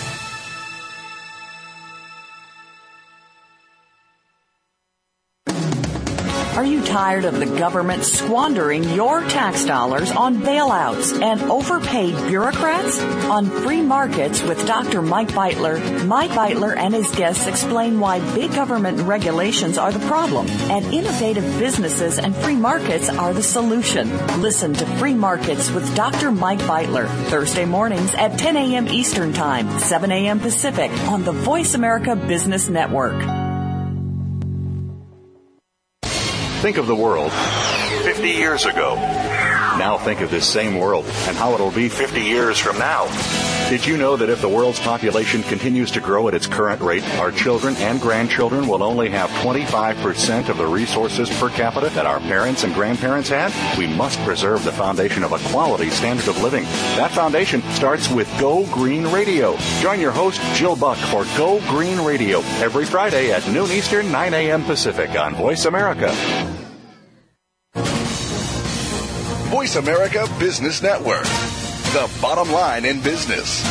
Speaker 6: Are you tired of the government squandering your tax dollars on bailouts and overpaid bureaucrats? On Free Markets with Dr. Mike Beitler and his guests explain why big government regulations are the problem and innovative businesses and free markets are the solution. Listen to Free Markets with Dr. Mike Beitler, Thursday mornings at 10 a.m. Eastern Time, 7 a.m. Pacific on the Voice America Business Network.
Speaker 2: Think of the world 50 years ago. Now think of this same world and how it'll be 50 years from now. Did you know that if the world's population continues to grow at its current rate, our children and grandchildren will only have 25% of the resources per capita that our parents and grandparents had? We must preserve the foundation of a quality standard of living. That foundation starts with Go Green Radio. Join your host, Jill Buck, for Go Green Radio every Friday at noon Eastern, 9 a.m. Pacific on Voice America.
Speaker 5: Voice America Business Network, the bottom line in business.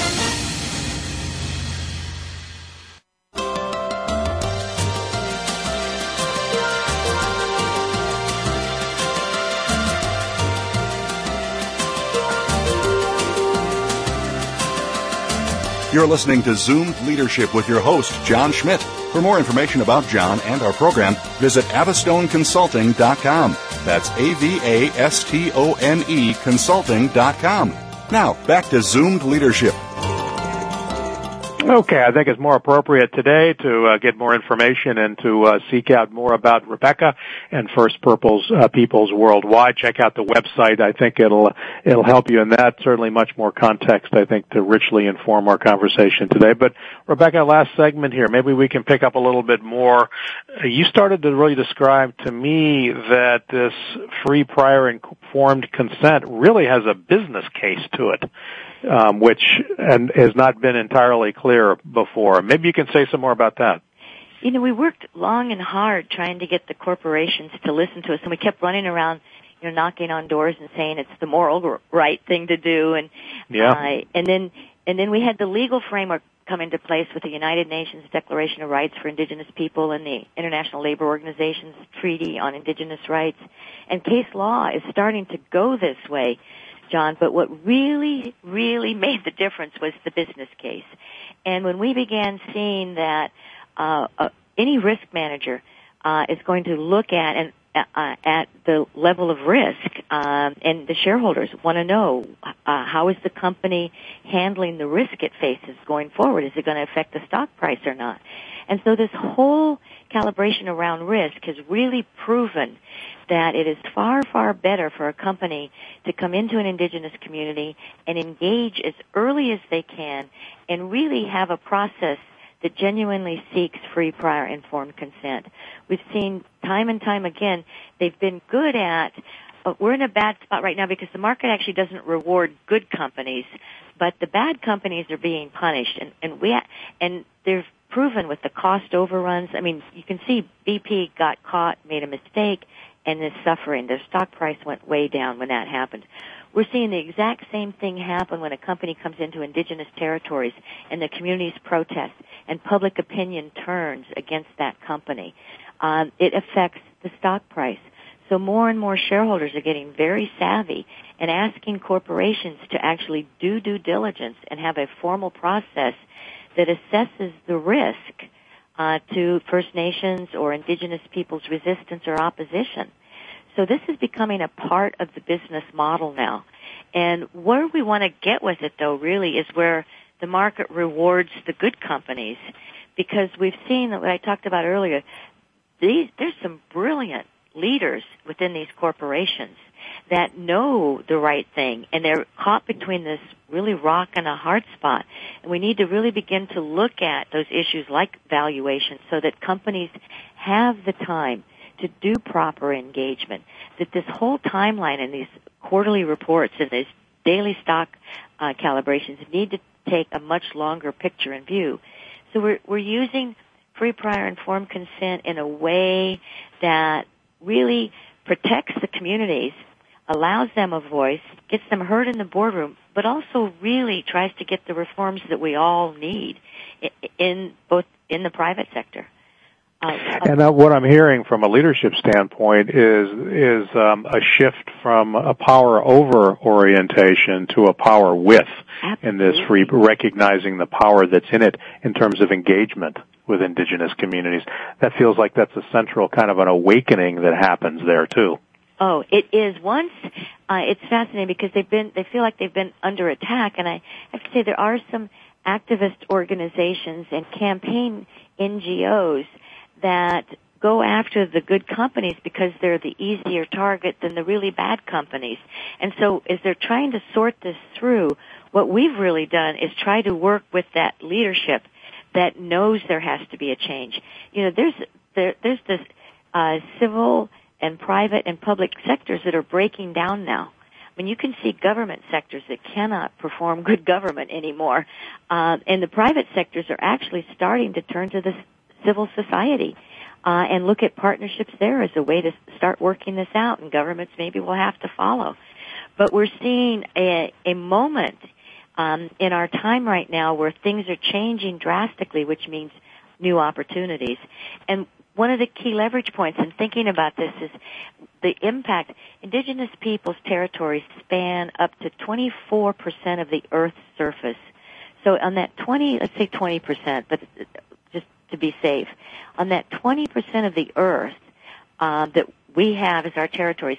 Speaker 2: You're listening to Zoomed Leadership with your host, John Schmidt. For more information about John and our program, visit AvastoneConsulting.com. That's AVASTONE Consulting.com. Now, back to Zoomed Leadership.
Speaker 3: Okay, I think it's more appropriate today to get more information and to seek out more about Rebecca and First Peoples Worldwide. Check out the website. I think it'll help you in that. Certainly much more context, I think, to richly inform our conversation today. But Rebecca, last segment here. Maybe we can pick up a little bit more. You started to really describe to me that this free, prior, informed consent really has a business case to it. Which has not been entirely clear before. Maybe you can say some more about that.
Speaker 4: You know, we worked long and hard trying to get the corporations to listen to us, and we kept running around, knocking on doors and saying it's the moral right thing to do, and then we had the legal framework come into place with the United Nations Declaration of Rights for Indigenous People and the International Labor Organization's Treaty on Indigenous Rights, and case law is starting to go this way, John, but what really, really made the difference was the business case. And when we began seeing that any risk manager is going to look at the level of risk, and the shareholders want to know how is the company handling the risk it faces going forward? Is it going to affect the stock price or not? And so this whole calibration around risk has really proven that it is far, far better for a company to come into an indigenous community and engage as early as they can and really have a process that genuinely seeks free, prior, informed consent. We've seen time and time again they've been good at, we're in a bad spot right now because the market actually doesn't reward good companies, but the bad companies are being punished, and they've proven with the cost overruns. I mean, you can see BP got caught, made a mistake, and is suffering. Their stock price went way down when that happened. We're seeing the exact same thing happen when a company comes into indigenous territories and the communities protest and public opinion turns against that company. It affects the stock price. So more and more shareholders are getting very savvy and asking corporations to actually do due diligence and have a formal process that assesses the risk to First Nations or indigenous peoples' resistance or opposition. So this is becoming a part of the business model now. And where we want to get with it, though, really is where the market rewards the good companies, because we've seen what I talked about earlier. There's some brilliant leaders within these corporations that know the right thing, and they're caught between this really rock and a hard spot. And we need to really begin to look at those issues like valuation so that companies have the time to do proper engagement, that this whole timeline and these quarterly reports and these daily stock calibrations need to take a much longer picture and view. So we're using free, prior, informed consent in a way that really protects the communities, allows them a voice, gets them heard in the boardroom, but also really tries to get the reforms that we all need in the private sector.
Speaker 3: And what I'm hearing from a leadership standpoint is a shift from a power over orientation to a power with.
Speaker 4: Absolutely.
Speaker 3: In this free, recognizing the power that's in it in terms of engagement with indigenous communities. That feels like that's a central kind of an awakening that happens there too.
Speaker 4: Oh, it is. Once it's fascinating because they feel like they've been under attack, and I have to say there are some activist organizations and campaign NGOs that go after the good companies because they're the easier target than the really bad companies. And so as they're trying to sort this through, what we've really done is try to work with that leadership that knows there has to be a change. You know, there's this civil and private and public sectors that are breaking down now. I mean, you can see government sectors that cannot perform good government anymore, and the private sectors are actually starting to turn to the civil society and look at partnerships there as a way to start working this out, and governments maybe will have to follow. But we're seeing a moment in our time right now where things are changing drastically, which means new opportunities. And one of the key leverage points in thinking about this is the impact. Indigenous peoples' territories span up to 24% of the Earth's surface. So on that let's say 20%, but just to be safe, on that 20% of the Earth that we have as our territories,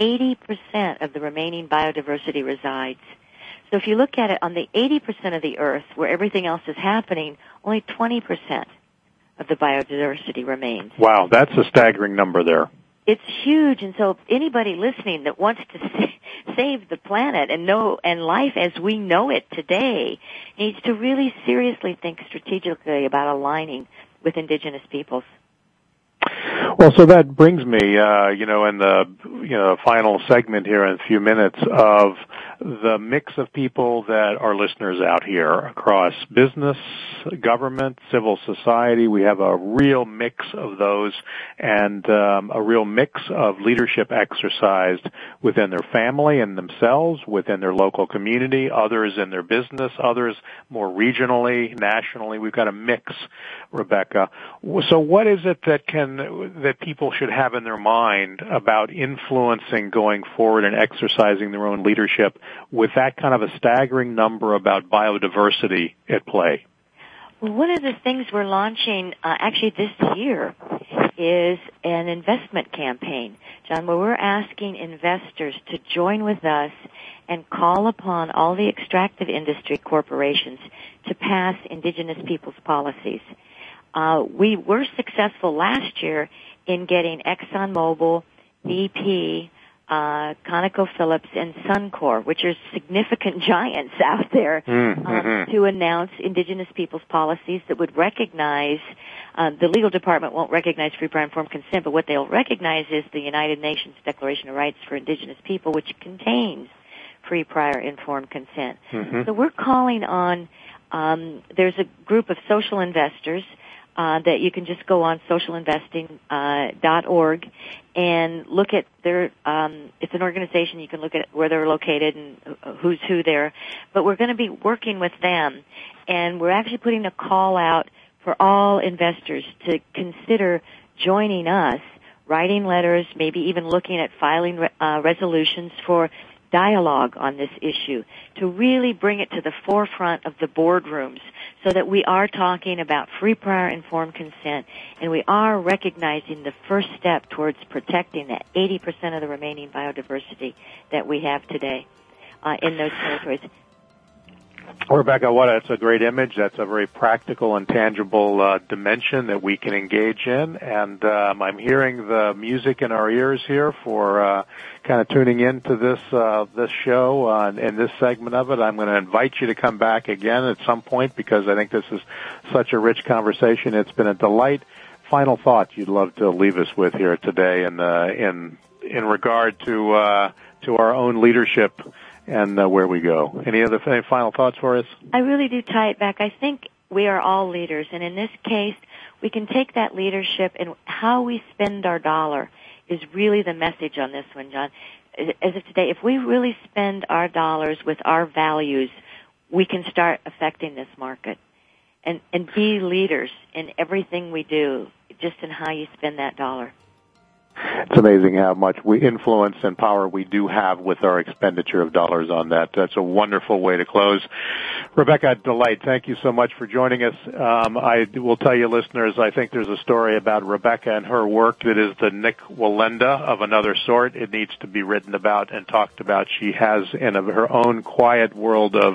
Speaker 4: 80% of the remaining biodiversity resides. So if you look at it on the 80% of the Earth where everything else is happening, only 20% of the biodiversity remains.
Speaker 3: Wow, that's a staggering number there.
Speaker 4: It's huge, and so anybody listening that wants to save the planet and life as we know it today needs to really seriously think strategically about aligning with indigenous peoples.
Speaker 3: Well, so that brings me, in the final segment here in a few minutes of the mix of people that are listeners out here across business, government, civil society. We have a real mix of those and a real mix of leadership exercised within their family and themselves, within their local community, others in their business, others more regionally, nationally. We've got a mix, Rebecca. So what is it that people should have in their mind about influencing going forward and exercising their own leadership with that kind of a staggering number about biodiversity at play?
Speaker 4: Well, one of the things we're launching actually this year is an investment campaign, John, where we're asking investors to join with us and call upon all the extractive industry corporations to pass indigenous peoples' policies. We were successful last year in getting ExxonMobil, BP, ConocoPhillips, and Suncor, which are significant giants out there, to announce indigenous peoples' policies that would recognize, the legal department won't recognize free, prior, informed consent, but what they'll recognize is the United Nations Declaration of Rights for Indigenous People, which contains free, prior, informed consent. So we're calling on There's a group of social investors that you can just go on socialinvesting.org and look at their, it's an organization, you can look at where they're located and who's who there. But we're going to be working with them, and we're actually putting a call out for all investors to consider joining us, writing letters, maybe even looking at filing resolutions for dialogue on this issue, to really bring it to the forefront of the boardrooms so that we are talking about free, prior, informed consent, and we are recognizing the first step towards protecting that 80% of the remaining biodiversity that we have today in those territories.
Speaker 3: Rebecca, that's a great image. That's a very practical and tangible dimension that we can engage in. And I'm hearing the music in our ears here for kind of tuning into this show and this segment of it. I'm going to invite you to come back again at some point because I think this is such a rich conversation. It's been a delight. Final thought you'd love to leave us with here today in regard to our own leadership and where we go. Any final thoughts for us?
Speaker 4: I really do tie it back. I think we are all leaders, and in this case, we can take that leadership, and how we spend our dollar is really the message on this one, John. As of today, if we really spend our dollars with our values, we can start affecting this market and be leaders in everything we do, just in how you spend that dollar.
Speaker 3: It's amazing how much influence and power we do have with our expenditure of dollars on that. That's a wonderful way to close. Rebecca, delight. Thank you so much for joining us. I will tell you, listeners, I think there's a story about Rebecca and her work that is the Nik Wallenda of another sort. It needs to be written about and talked about. She has in her own quiet world of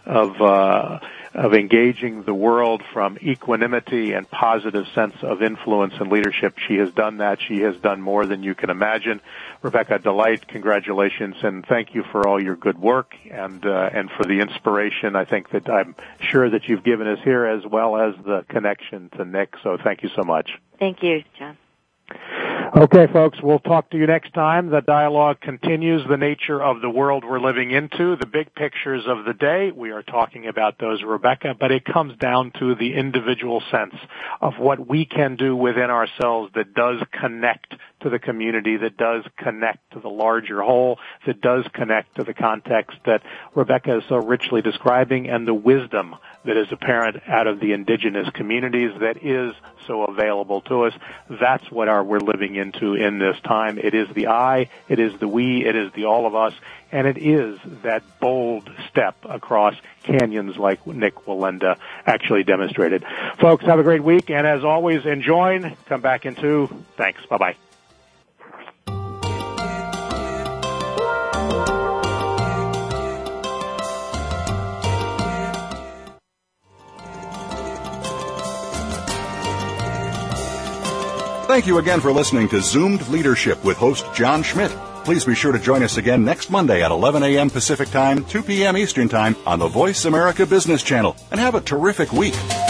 Speaker 3: engaging the world from equanimity and positive sense of influence and leadership. She has done that. She has done more than you can imagine. Rebecca, delight, congratulations, and thank you for all your good work and for the inspiration. I think that I'm sure that you've given us here, as well as the connection to Nik. So thank you so much.
Speaker 4: Thank you, John.
Speaker 3: Okay, folks, we'll talk to you next time. The dialogue continues, the nature of the world we're living into, the big pictures of the day. We are talking about those, Rebecca, but it comes down to the individual sense of what we can do within ourselves that does connect to the community, that does connect to the larger whole, that does connect to the context that Rebecca is so richly describing, and the wisdom that is apparent out of the indigenous communities that is so available to us. That's what we're living into in this time. It is the I, it is the we, it is the all of us, and it is that bold step across canyons like Nik Wallenda actually demonstrated. Folks, have a great week, and as always, enjoy. Come back in 2. Thanks. Bye-bye.
Speaker 2: Thank you again for listening to Zoomed Leadership with host John Schmidt. Please be sure to join us again next Monday at 11 a.m. Pacific Time, 2 p.m. Eastern Time on the Voice America Business Channel. And have a terrific week.